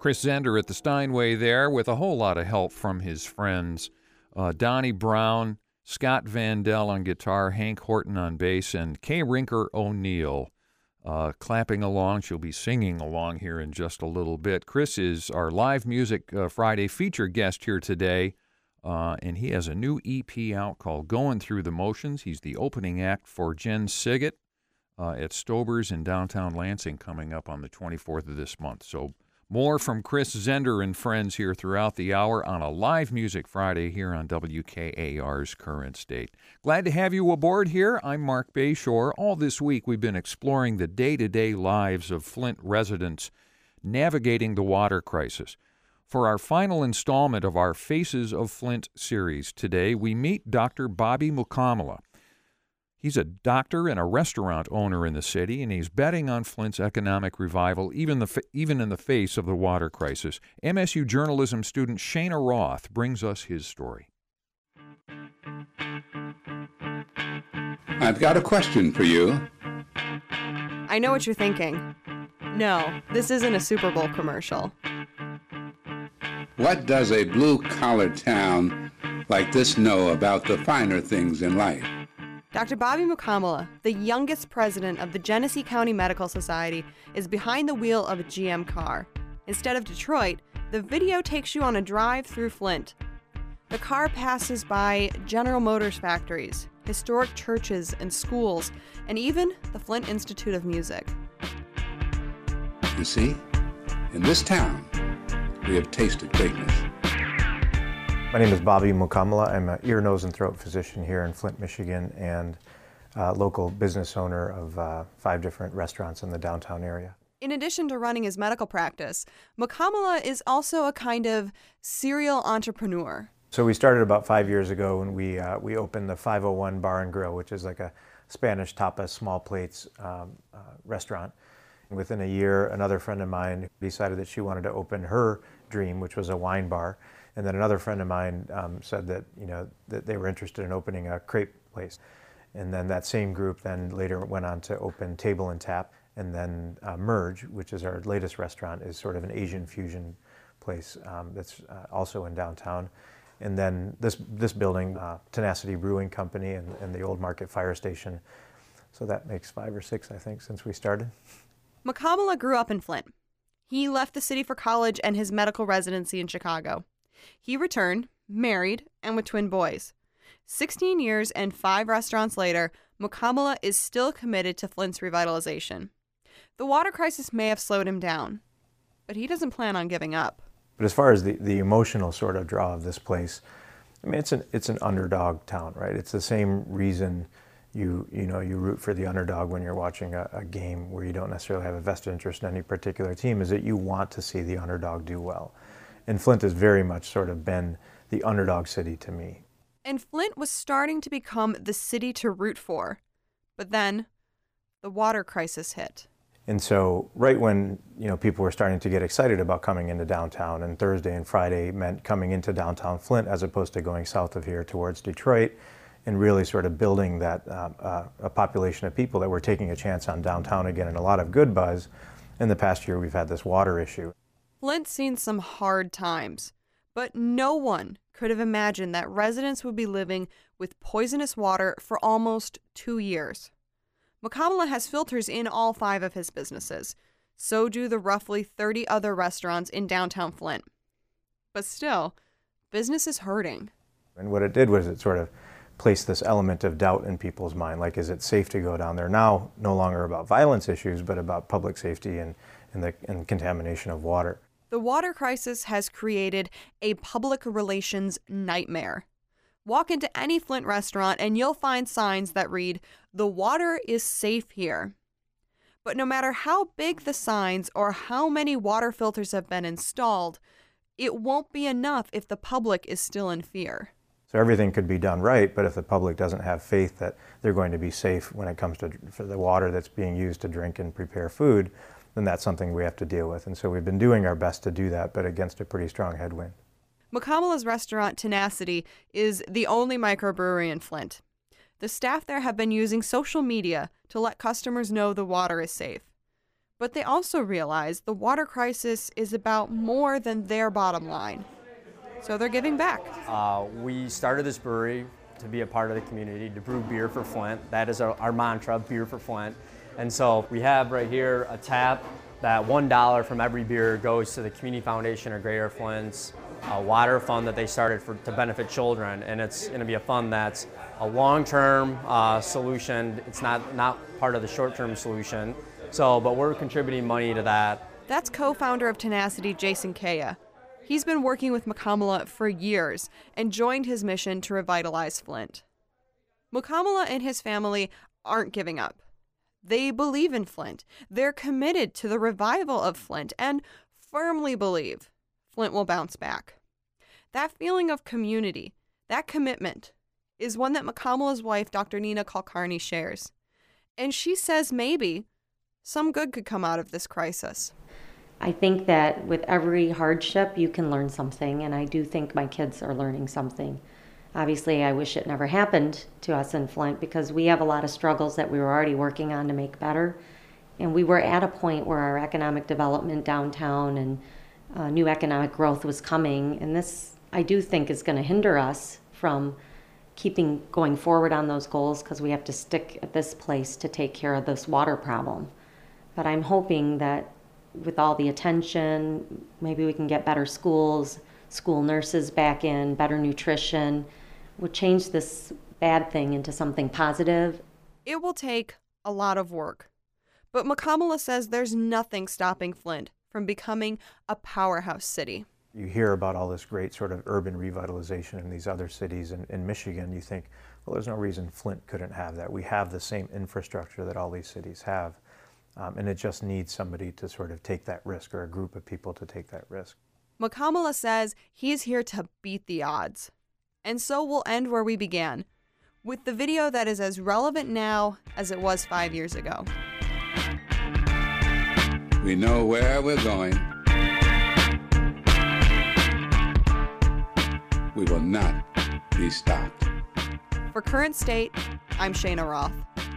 Chris Zender at the Steinway there with a whole lot of help from his friends. Donnie Brown, Scott Vandell on guitar, Hank Horton on bass, and Kay Rinker O'Neill clapping along. She'll be singing along here in just a little bit. Chris is our Live Music Friday feature guest here today, and he has a new EP out called Going Through the Motions. He's the opening act for Jen Siggett at Stober's in downtown Lansing coming up on the 24th of this month. So more from Chris Zender and friends here throughout the hour on a Live Music Friday here on WKAR's Current State. Glad to have you aboard here. I'm Mark Bayshore. All this week we've been exploring the day-to-day lives of Flint residents navigating the water crisis. For our final installment of our Faces of Flint series today, we meet Dr. Bobby Mukamala. He's a doctor and a restaurant owner in the city, and he's betting on Flint's economic revival, even in the face of the water crisis. MSU journalism student Shana Roth brings us his story. I've got a question for you. I know what you're thinking. No, this isn't a Super Bowl commercial. What does a blue-collar town like this know about the finer things in life? Dr. Bobby Mukamala, the youngest president of the Genesee County Medical Society, is behind the wheel of a GM car. Instead of Detroit, the video takes you on a drive through Flint. The car passes by General Motors factories, historic churches and schools, and even the Flint Institute of Music. You see, in this town, we have tasted greatness. My name is Bobby Mukamala. I'm an ear, nose, and throat physician here in Flint, Michigan, and local business owner of 5 different restaurants in the downtown area. In addition to running his medical practice, Mukamala is also a kind of serial entrepreneur. So we started about 5 years ago, and we opened the 501 Bar and Grill, which is like a Spanish tapas, small plates restaurant. And within a year, another friend of mine decided that she wanted to open her dream, which was a wine bar. And then another friend of mine said that, that they were interested in opening a crepe place. And then that same group then later went on to open Table and Tap. And then Merge, which is our latest restaurant, is sort of an Asian fusion place that's also in downtown. And then this building, Tenacity Brewing Company and the Old Market Fire Station. So that makes 5 or 6, I think, since we started. Mukamala grew up in Flint. He left the city for college and his medical residency in Chicago. He returned, married, and with twin boys. 16 years and 5 restaurants later, Mukamala is still committed to Flint's revitalization. The water crisis may have slowed him down, but he doesn't plan on giving up. But as far as the emotional sort of draw of this place, I mean, it's an underdog town, right? It's the same reason you root for the underdog when you're watching a game where you don't necessarily have a vested interest in any particular team, is that you want to see the underdog do well. And Flint has very much sort of been the underdog city to me. And Flint was starting to become the city to root for. But then the water crisis hit. And so right when people were starting to get excited about coming into downtown, and Thursday and Friday meant coming into downtown Flint as opposed to going south of here towards Detroit, and really sort of building that a population of people that were taking a chance on downtown again, and a lot of good buzz. In the past year, we've had this water issue. Flint's seen some hard times, but no one could have imagined that residents would be living with poisonous water for almost 2 years. Mukamala has filters in all 5 of his businesses. So do the roughly 30 other restaurants in downtown Flint. But still, business is hurting. And what it did was it sort of placed this element of doubt in people's mind, like, is it safe to go down there? Now, no longer about violence issues, but about public safety and contamination of water. The water crisis has created a public relations nightmare. Walk into any Flint restaurant and you'll find signs that read, "The water is safe here." But no matter how big the signs or how many water filters have been installed, it won't be enough if the public is still in fear. So everything could be done right, but if the public doesn't have faith that they're going to be safe when it comes to for the water that's being used to drink and prepare food, then that's something we have to deal with. And so we've been doing our best to do that, but against a pretty strong headwind. Mukamala's restaurant, Tenacity, is the only microbrewery in Flint. The staff there have been using social media to let customers know the water is safe. But they also realize the water crisis is about more than their bottom line. So they're giving back. We started this brewery to be a part of the community, to brew beer for Flint. That is our mantra, beer for Flint. And so we have right here a tap that $1 from every beer goes to the Community Foundation of Greater Flint's water fund that they started to benefit children. And it's going to be a fund that's a long-term solution. It's not part of the short-term solution. But we're contributing money to that. That's co-founder of Tenacity, Jason Kaya. He's been working with Mukamala for years and joined his mission to revitalize Flint. Mukamala and his family aren't giving up. They believe in Flint. They're committed to the revival of Flint and firmly believe Flint will bounce back. That feeling of community, that commitment, is one that Mukamala's wife, Dr. Nina Kulkarni, shares. And she says maybe some good could come out of this crisis. I think that with every hardship, you can learn something, and I do think my kids are learning something. Obviously, I wish it never happened to us in Flint because we have a lot of struggles that we were already working on to make better. And we were at a point where our economic development downtown and new economic growth was coming. And this, I do think, is going to hinder us from going forward on those goals because we have to stick at this place to take care of this water problem. But I'm hoping that with all the attention, maybe we can get better schools, school nurses back in, better nutrition, would change this bad thing into something positive. It will take a lot of work, but Mukamala says there's nothing stopping Flint from becoming a powerhouse city. You hear about all this great sort of urban revitalization in these other cities in Michigan. You think, well, there's no reason Flint couldn't have that. We have the same infrastructure that all these cities have. And it just needs somebody to sort of take that risk, or a group of people to take that risk. Mukamala says he's here to beat the odds. And so we'll end where we began, with the video that is as relevant now as it was 5 years ago. We know where we're going. We will not be stopped. For Current State, I'm Shana Roth.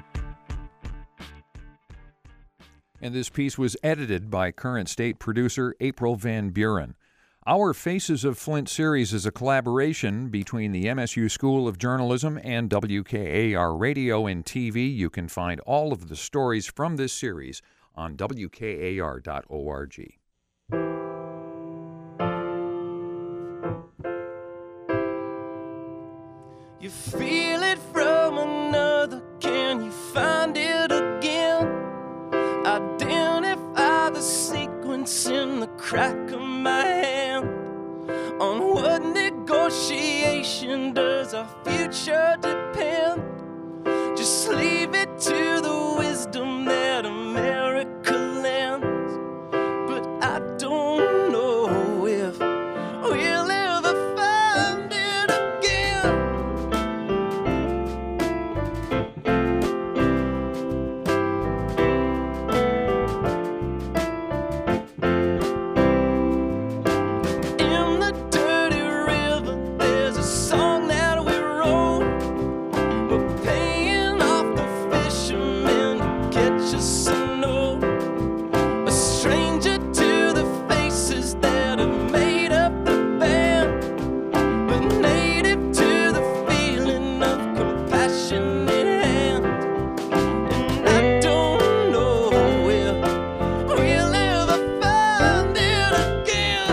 And this piece was edited by Current State producer April Van Buren. Our Faces of Flint series is a collaboration between the MSU School of Journalism and WKAR Radio and TV. You can find all of the stories from this series on WKAR.org. You feel it from another, can you find it again? Identify the sequence in the crack of my hand. On what negotiation does our future depend? Just leave it to the wisdom that America lends. But I don't know if we'll ever find it again. In the dirty river, there's a song that we wrote. We're paying off the fishermen to catch us a note. A stranger to the faces that have made up the band, but native to the feeling of compassion in hand. And I don't know if we'll ever find it again.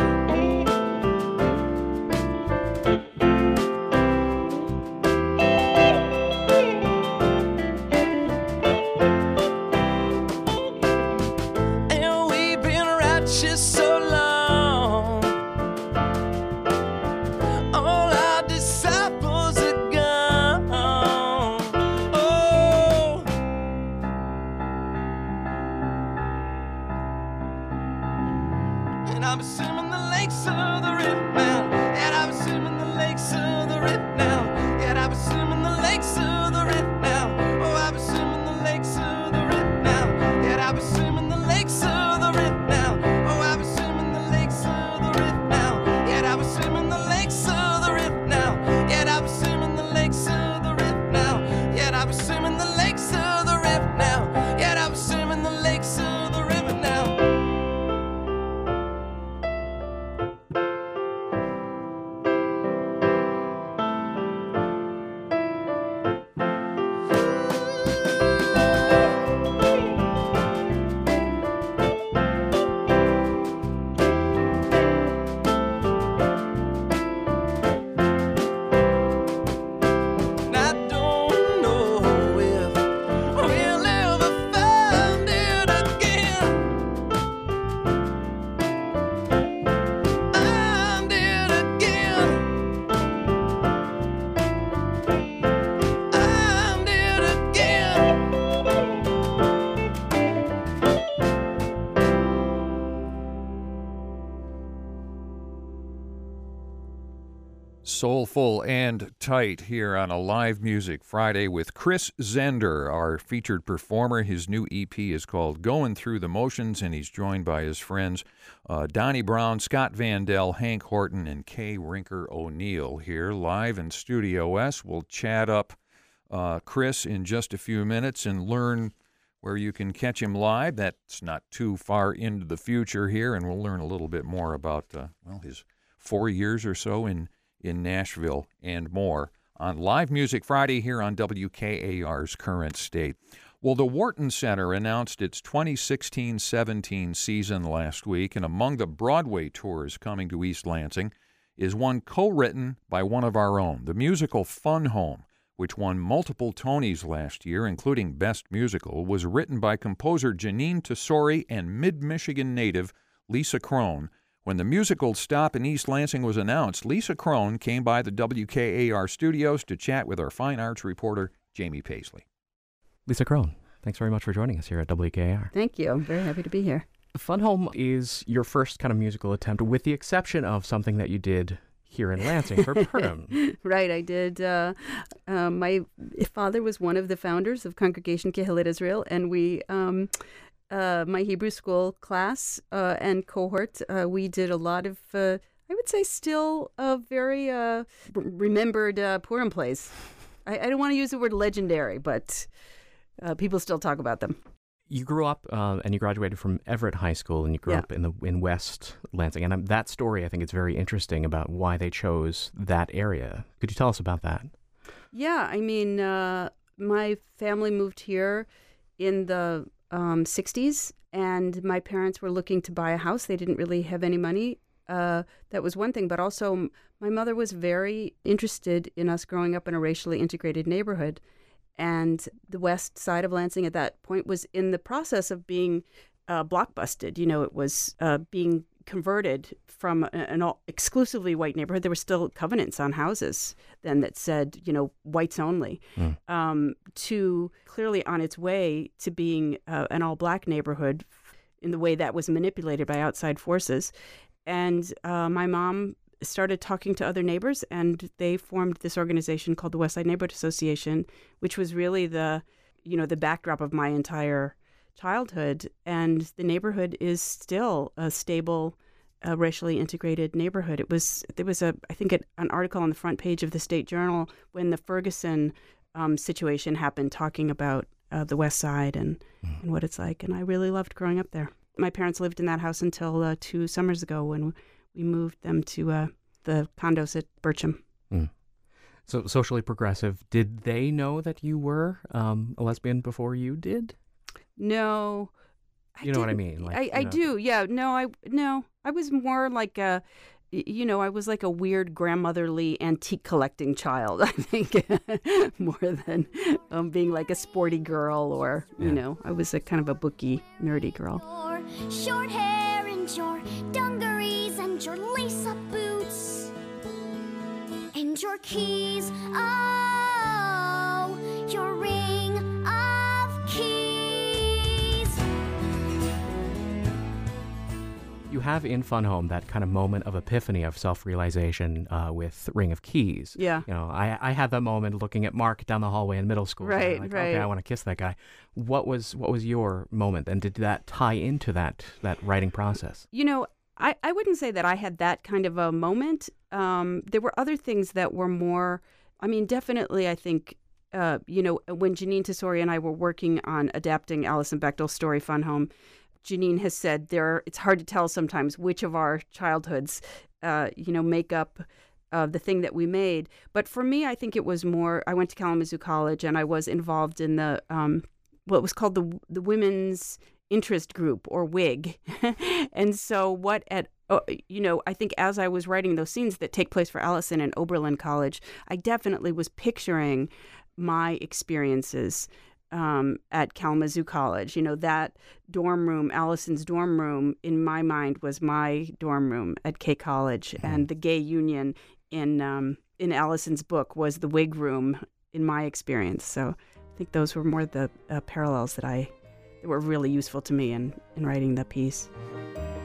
And we've been righteous so long, all our disciples are gone. Oh, and I'm swimming the lakes of the river now, and I'm swimming the lakes of the river now, and I'm swimming the lakes of the river now. Oh, I'm swimming the lakes of the river now, and I'm swimming the lakes of the river now. Oh, I'm swimming the lakes of the river now, and I'm swimming the lakes of the river now, and I'm swimming the lakes of the river now, and I'm swimming the lakes of the river now, and I'm swimming the lakes of the river now. Beautiful and Tight here on a Live Music Friday with Chris Zender, our featured performer. His new EP is called Going Through the Motions, and he's joined by his friends Donnie Brown, Scott Vandell, Hank Horton, and Kay Rinker O'Neill here live in Studio S. We'll chat up Chris in just a few minutes and learn where you can catch him live. That's not too far into the future here, and we'll learn a little bit more about his 4 years or so in Nashville and more on Live Music Friday here on WKAR's Current State. Well, the Wharton Center announced its 2016-17 season last week, and among the Broadway tours coming to East Lansing is one co-written by one of our own, the musical Fun Home, which won multiple Tonys last year, including Best Musical, was written by composer Jeanine Tesori and Mid-Michigan native Lisa Crone. When the musical stop in East Lansing was announced, Lisa Crone came by the WKAR studios to chat with our fine arts reporter, Jamie Paisley. Lisa Crone, thanks very much for joining us here at WKAR. Thank you. I'm very happy to be here. Fun Home is your first kind of musical attempt, with the exception of something that you did here in Lansing for Purim. Right, I did. My father was one of the founders of Congregation Kehillat Israel, and we... my Hebrew school class and cohort, we did a lot of, I would say, still very remembered Purim plays. I don't want to use the word legendary, but people still talk about them. You grew up and you graduated from Everett High School, and you grew up in West Lansing. And that story, I think, is very interesting about why they chose that area. Could you tell us about that? Yeah, I mean, my family moved here in the 60s, and my parents were looking to buy a house. They didn't really have any money. That was one thing, but also my mother was very interested in us growing up in a racially integrated neighborhood. And the west side of Lansing at that point was in the process of being blockbusted. You know, it was being converted from an exclusively white neighborhood. There were still covenants on houses then that said, you know, whites only, to clearly on its way to being an all-black neighborhood in the way that was manipulated by outside forces. And my mom started talking to other neighbors, and they formed this organization called the West Side Neighborhood Association, which was really the backdrop of my entire childhood. And the neighborhood is still a stable, racially integrated neighborhood. There was I think an article on the front page of the State Journal when the Ferguson situation happened, talking about the West Side and what it's like. And I really loved growing up there. My parents lived in that house until 2 summers ago when we moved them to the condos at Bircham. So socially progressive. Did they know that you were a lesbian before you did? No. You know what I mean? Like, I do. Yeah. No, I was more like I was like a weird grandmotherly antique collecting child, I think, more than being like a sporty girl or, I was a kind of a booky, nerdy girl. Your short hair and your dungarees and your lace-up boots and your keys. Oh, your ring of keys. You have in Fun Home that kind of moment of epiphany of self-realization with Ring of Keys. Yeah. You know, I had that moment looking at Mark down the hallway in middle school. Right, like, right. Okay, I want to kiss that guy. What was your moment, and did that tie into that writing process? You know, I wouldn't say that I had that kind of a moment. There were other things that were more, I mean, definitely I think, when Jeanine Tesori and I were working on adapting Alison Bechdel's story Fun Home, Jeanine has said it's hard to tell sometimes which of our childhoods, make up the thing that we made. But for me, I think it was more, I went to Kalamazoo College and I was involved in the, what was called the Women's Interest Group, or WIG. And so I think as I was writing those scenes that take place for Allison in Oberlin College, I definitely was picturing my experiences at Kalamazoo College. You know, that dorm room, Allison's dorm room, in my mind was my dorm room at K College, and the gay union in Allison's book was the wig room in my experience. So I think those were more the parallels that were really useful to me in writing the piece. I'm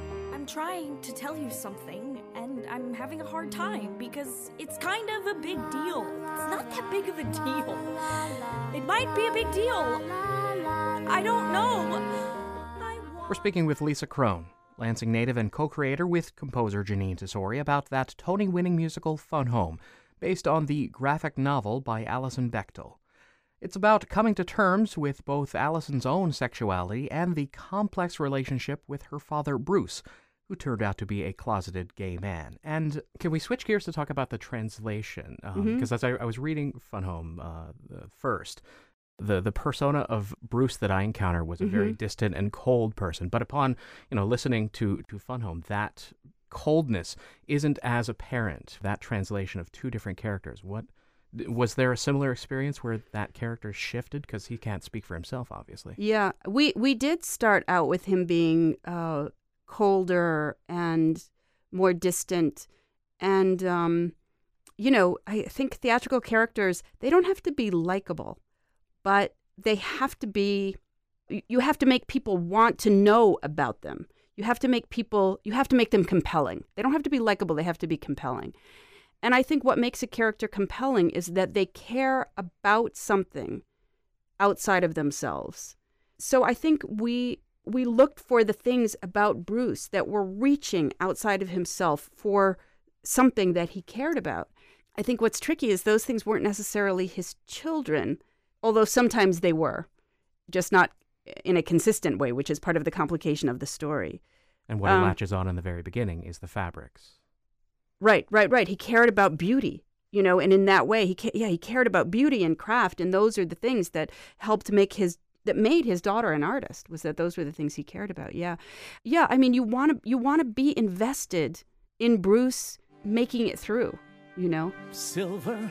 I'm trying to tell you something, and I'm having a hard time because it's kind of a big deal. It's not that big of a deal. It might be a big deal. I don't know. We're speaking with Lisa Crone, Lansing native and co-creator with composer Jeanine Tesori, about that Tony-winning musical Fun Home, based on the graphic novel by Alison Bechdel. It's about coming to terms with both Alison's own sexuality and the complex relationship with her father, Bruce, who turned out to be a closeted gay man. And can we switch gears to talk about the translation? Because as I was reading Fun Home first, the persona of Bruce that I encounter was a very distant and cold person. But upon listening to Fun Home, that coldness isn't as apparent. That translation of two different characters. Was there a similar experience where that character shifted? Because he can't speak for himself, obviously. Yeah, we did start out with him being colder and more distant. And, I think theatrical characters, they don't have to be likable, but they have to be, you have to make people want to know about them. You have to make them compelling. They don't have to be likable, they have to be compelling. And I think what makes a character compelling is that they care about something outside of themselves. So I think we looked for the things about Bruce that were reaching outside of himself for something that he cared about. I think what's tricky is those things weren't necessarily his children, although sometimes they were, just not in a consistent way, which is part of the complication of the story. And what he latches on in the very beginning is the fabrics. Right. He cared about beauty, and in that way, he cared about beauty and craft, and those are the things that made his daughter an artist. Was that those were the things he cared about? Yeah. I mean, you want to be invested in Bruce making it through, Silver,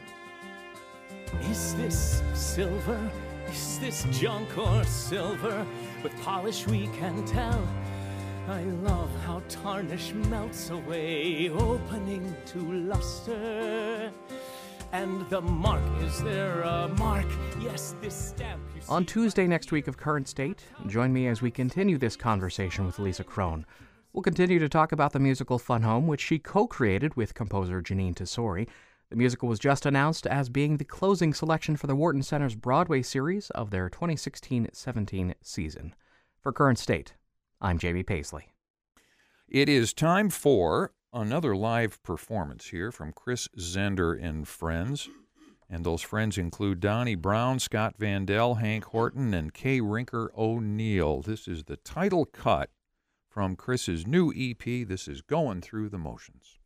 is this silver? Is this junk or silver? With polish we can tell. I love how tarnish melts away, opening to luster. And the mark, is there a mark? Yes, this stamp. On Tuesday next week of Current State, join me as we continue this conversation with Lisa Crone. We'll continue to talk about the musical Fun Home, which she co-created with composer Jeanine Tesori. The musical was just announced as being the closing selection for the Wharton Center's Broadway series of their 2016-17 season. For Current State, I'm Jamie Paisley. It is time for another live performance here from Chris Zender and friends. And those friends include Donnie Brown, Scott Vandell, Hank Horton, and Kay Rinker O'Neill. This is the title cut from Chris's new EP. This is Going Through the Motions.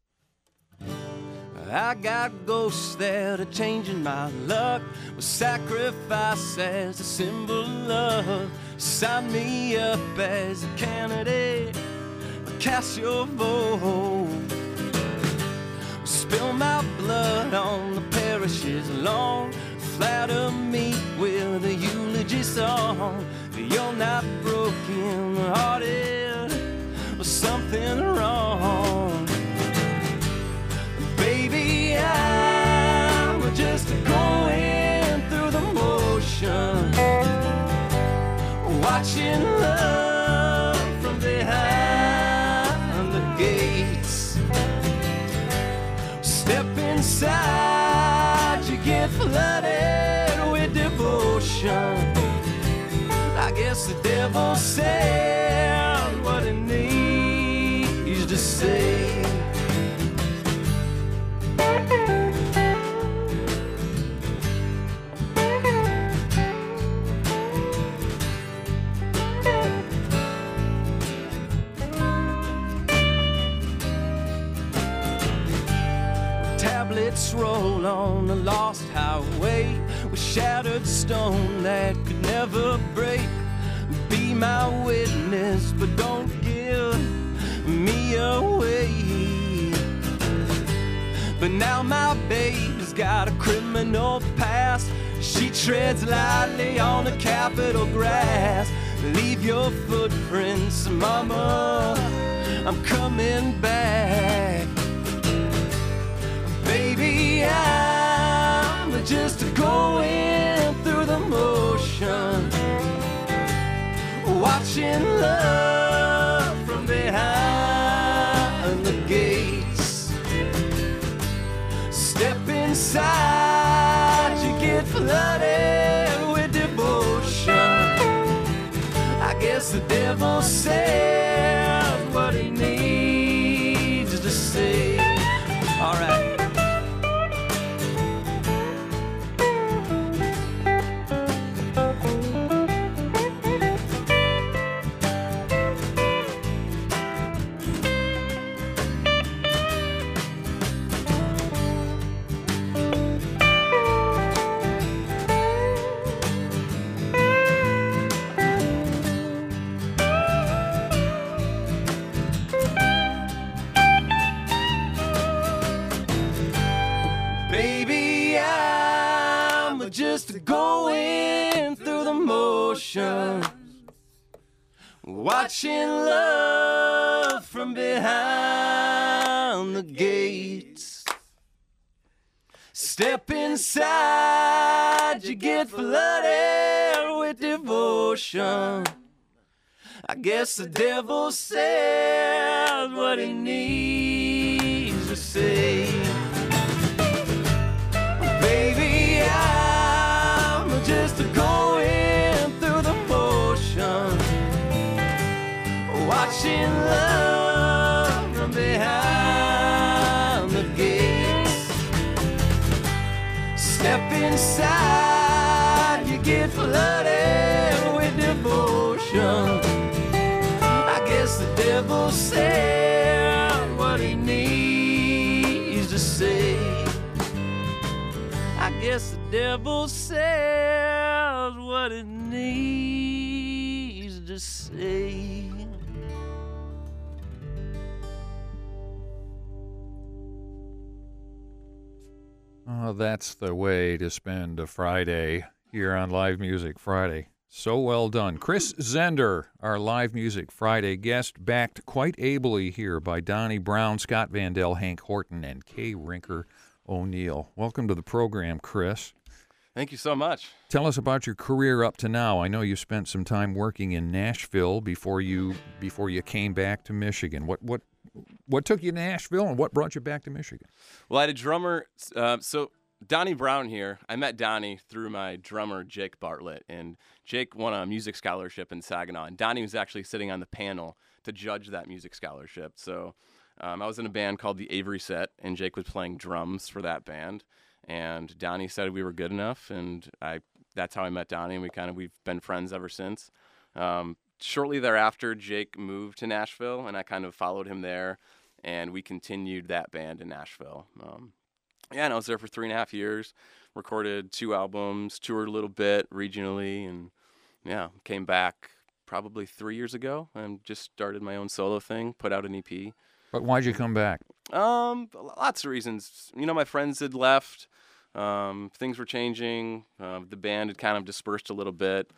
I got ghosts that are changing my luck, with sacrifice as a symbol of. Sign me up as a candidate, cast your vote. Spill my blood on the parish's lawn, flatter me with a eulogy song. You're not broken hearted, or something wrong. Baby, I'm just going through the motion, watching love from behind the gates. Step inside, you get flooded with devotion. I guess the devil said what he needs to say. Tablets roll on a lost highway with shattered stone that could never break. Be my witness, but don't give me away. But now my baby's got a criminal past. She treads lightly on the Capitol grass. Leave your footprints, mama, I'm coming back. Baby, I'm just going through the motion, watching love from behind inside, you get flooded with devotion. I guess the devil says what he needs to say. All right. Baby, I'm just going through the motions, watching love from behind the gates. Step inside, you get flooded with devotion. I guess the devil says what he needs to say. Baby, I'm just going through the motions, watching love from behind the gates. Step inside, you get flooded with devotion. I guess the devil said what he needs to say. I guess the devil says what it needs to say. Oh, that's the way to spend a Friday here on Live Music Friday. So well done. Chris Zender, our Live Music Friday guest, backed quite ably here by Donnie Brown, Scott Vandell, Hank Horton, and Kay Rinker O'Neill. Welcome to the program, Chris. Thank you so much. Tell us about your career up to now. I know you spent some time working in Nashville before you came back to Michigan. What took you to Nashville, and what brought you back to Michigan? Well, I had a drummer. So Donnie Brown here. I met Donnie through my drummer, Jake Bartlett, and Jake won a music scholarship in Saginaw, and Donnie was actually sitting on the panel to judge that music scholarship. So I was in a band called the Avery Set, and Jake was playing drums for that band. And Donnie said we were good enough, and that's how I met Donnie, and we've been friends ever since. Shortly thereafter, Jake moved to Nashville, and I kind of followed him there, and we continued that band in Nashville. And I was there for 3.5 years, recorded 2 albums, toured a little bit regionally, and came back probably 3 years ago and just started my own solo thing, put out an EP. But why'd you come back? Lots of reasons. My friends had left. Things were changing. The band had kind of dispersed a little bit.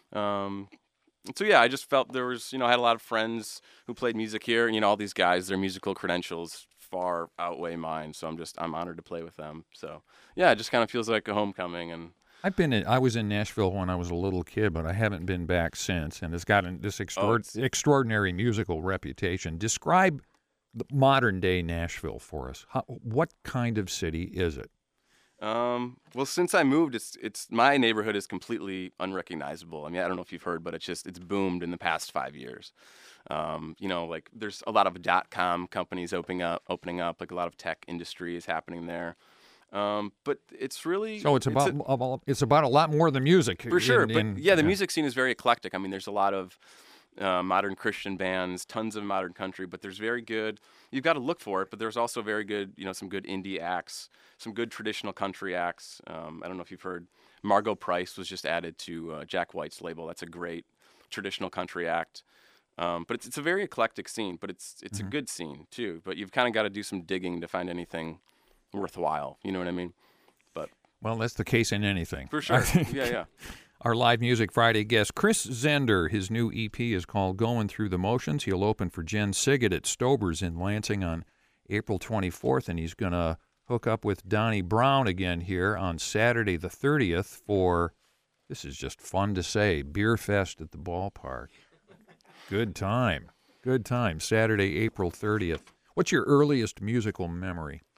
I just felt there was, I had a lot of friends who played music here, and, all these guys, their musical credentials far outweigh mine. So I'm honored to play with them. So, it just kind of feels like a homecoming. And I was in Nashville when I was a little kid, but I haven't been back since, and it's gotten this extraordinary musical reputation. Describe the modern-day Nashville for us. What kind of city is it? Well, since I moved, it's my neighborhood is completely unrecognizable. I mean, I don't know if you've heard, but it's boomed in the past 5 years. There's a lot of .com companies opening up, like a lot of tech industry is happening there. But it's really it's about a lot more than music. For sure. The music scene is very eclectic. I mean, there's a lot of modern Christian bands, tons of modern country, but there's very good. You've got to look for it, but there's also very good, some good indie acts, some good traditional country acts. I don't know if you've heard, Margot Price was just added to Jack White's label. That's a great traditional country act. But it's a very eclectic scene, but it's a good scene too. But you've kind of got to do some digging to find anything worthwhile. You know what I mean? But that's the case in anything. For sure. Yeah. Our Live Music Friday guest, Chris Zender, his new EP is called Going Through the Motions. He'll open for Jen Siggett at Stober's in Lansing on April 24th, and he's going to hook up with Donnie Brown again here on Saturday the 30th for, this is just fun to say, Beer Fest at the ballpark. Good time. Saturday, April 30th. What's your earliest musical memory?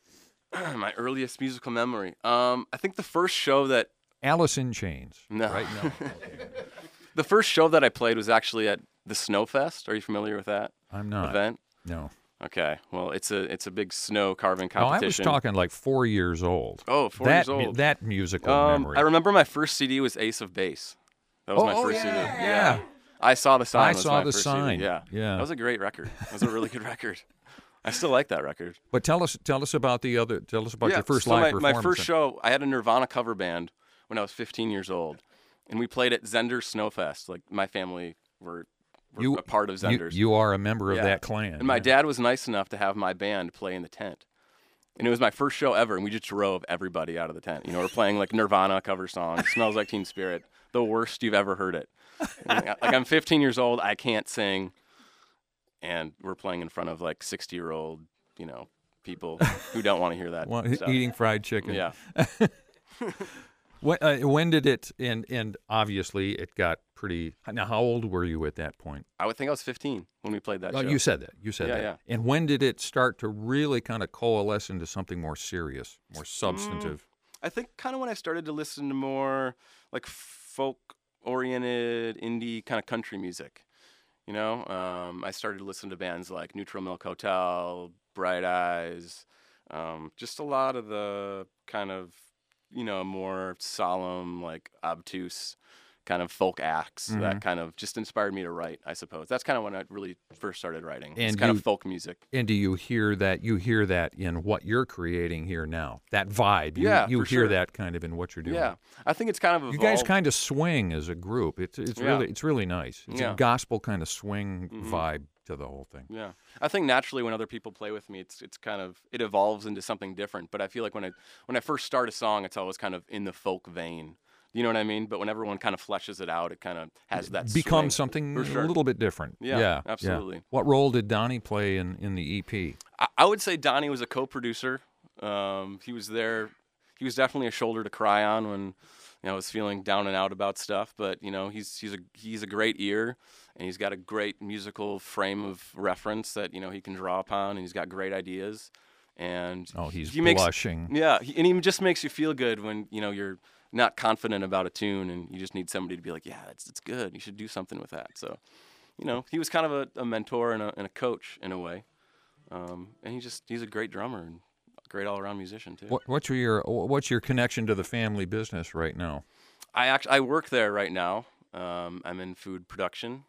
My earliest musical memory. I think the first show that Alice in Chains. No. Right? No. the first show that I played was actually at the Snowfest. Are you familiar with that? I'm not. Event? No. Okay. Well, it's a big snow carving No, I competition. was talking like 4 years old. Oh, 4 that, years old. That musical memory. I remember my first CD was Ace of Base. That was my first CD. Yeah. I Saw the Sign. I was Saw my the first Sign. CD. Yeah. Yeah. That was a great record. That was a really good record. I still like that record. But tell us about your first so live my performance. first show, I had a Nirvana cover band when I was 15 years old, and we played at Zender's Snowfest. Like my family were a part of Zender's. You are a member of that clan. And my dad was nice enough to have my band play in the tent. And it was my first show ever, and we just drove everybody out of the tent. You know, we're playing like Nirvana cover songs, Smells Like Teen Spirit, the worst you've ever heard it. Like I'm 15 years old, I can't sing, and we're playing in front of like 60-year-old, people who don't want to hear that stuff. Eating fried chicken. Yeah. When did it, and obviously it got pretty, now how old were you at that point? I would think I was 15 when we played that show. You said that. You said that. Yeah. And when did it start to really kind of coalesce into something more serious, more substantive? I think kind of when I started to listen to more like folk-oriented indie kind of country music. I started to listen to bands like Neutral Milk Hotel, Bright Eyes, just a lot of the kind of, more solemn, like obtuse kind of folk acts that kind of just inspired me to write, I suppose. That's kind of when I really first started writing. It's kind of folk music. And do you hear that? You hear that in what you're creating here now? That vibe. You hear sure. that kind of in what you're doing. Yeah, I think it's kind of evolved. You guys kind of swing as a group. It's really nice. It's a gospel kind of swing vibe to the whole thing. Yeah, I think naturally when other people play with me, it's kind of, it evolves into something different. But I feel like when I first start a song, it's always kind of in the folk vein. You know what I mean? But when everyone kind of fleshes it out, it kind of has that becomes something a little bit different. Yeah, absolutely. Yeah. What role did Donnie play in the EP? I would say Donnie was a co-producer. He was there. He was definitely a shoulder to cry on when I was feeling down and out about stuff. But he's a great ear, and he's got a great musical frame of reference that he can draw upon, and he's got great ideas. And he's he blushing. And he just makes you feel good when you're not confident about a tune, and you just need somebody to be like, yeah, it's good. You should do something with that. So, he was kind of a mentor and a coach in a way. And he's a great drummer and a great all-around musician too. What's your connection to the family business right now? I work there right now. I'm in food production.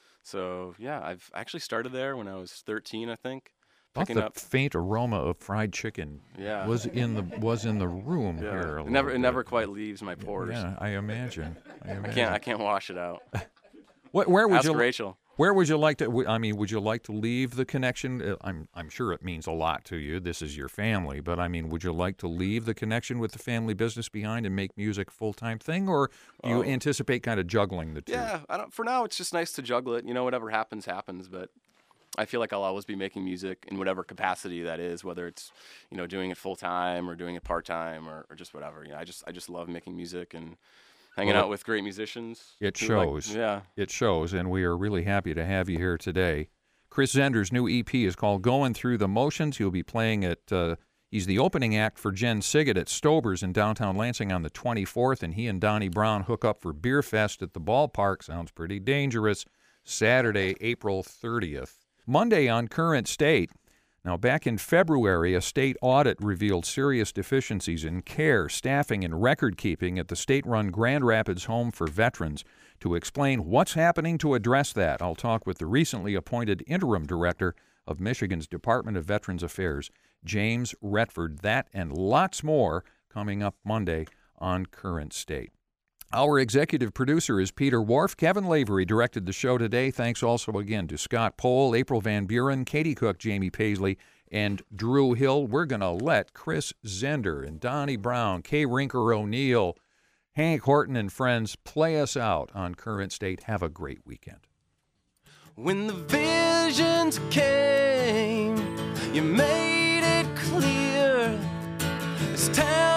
So yeah, I've actually started there when I was 13, I think. The faint aroma of fried chicken was in the room here. It never quite leaves my pores. Yeah, I imagine. I can't wash it out. Where would Ask Rachel. Where would you like to? I mean, would you like to leave the connection? I'm sure it means a lot to you. This is your family, but I mean, would you like to leave the connection with the family business behind and make music a full-time thing, or do you anticipate kind of juggling the two? Yeah, for now, it's just nice to juggle it. Whatever happens, happens. But I feel like I'll always be making music in whatever capacity that is, whether it's doing it full-time or doing it part-time or just whatever. I just love making music and hanging out with great musicians. It shows. It shows, and we are really happy to have you here today. Chris Zender's new EP is called Going Through the Motions. He'll be playing at, he's the opening act for Jen Siggett at Stober's in downtown Lansing on the 24th, and he and Donnie Brown hook up for Beer Fest at the ballpark. Sounds pretty dangerous. Saturday, April 30th. Monday on Current State. Now, back in February, a state audit revealed serious deficiencies in care, staffing, and record-keeping at the state-run Grand Rapids Home for Veterans. To explain what's happening to address that, I'll talk with the recently appointed interim director of Michigan's Department of Veterans Affairs, James Retford. That and lots more coming up Monday on Current State. Our executive producer is Peter Wharf. Kevin Lavery directed the show today. Thanks also again to Scott Pohl, April Van Buren, Katie Cook, Jamie Paisley, and Drew Hill. We're going to let Chris Zender and Donnie Brown, Kay Rinker O'Neill, Hank Horton and friends play us out on Current State. Have a great weekend. When the visions came, you made it clear. This town